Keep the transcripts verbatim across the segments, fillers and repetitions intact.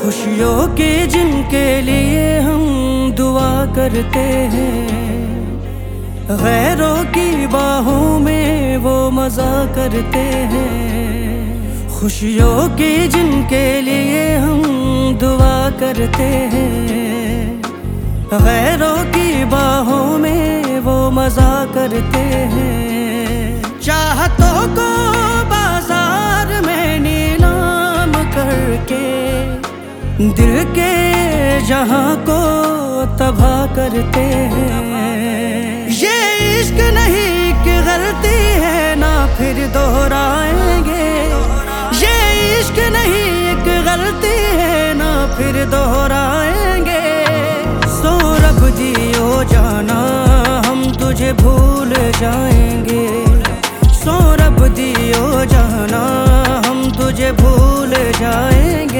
खुशियों की जिनके लिए हम दुआ करते हैं, गैरों की बाहों में वो मज़ा करते हैं। खुशियों की जिनके लिए हम दुआ करते हैं, गैरों की बाहों में वो मज़ा करते हैं। चाहतों को बाजार में नीलाम करके दिल के जहां को तबाह करते हैं। ये इश्क नहीं कि गलती है ना फिर दोहराएंगे, ये इश्क नहीं एक गलती है ना फिर दोहराएंगे। सो रब दियो जाना हम तुझे भूल जाएंगे, सो रब दियो जाना हम तुझे भूल जाएंगे।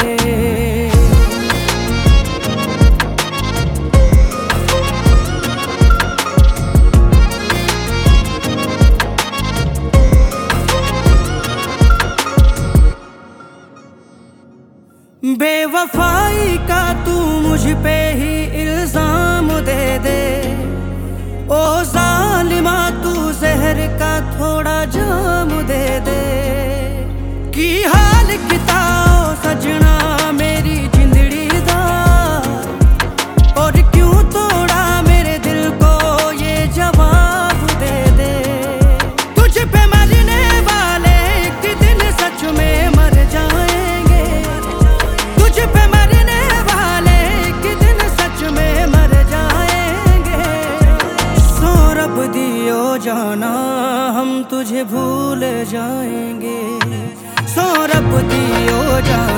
बेवफाई का तू मुझ पे ही इल्जाम दे दे, ओ जालिमा तू जहर का थोड़ा जाम दे दे। की हाल किताओ सजना मेरी जिंदड़ी दा, और क्यों तोड़ा मेरे दिल को ये जवाब दे दे। तुझ पे मरने वाले एक दिन सच में मर जाएंगे, तुझ पे मरने वाले एक दिन सच में मर जाएंगे। सो रब दियो जाना हम तुझे भूल जाएंगे, सो रब दियो जाना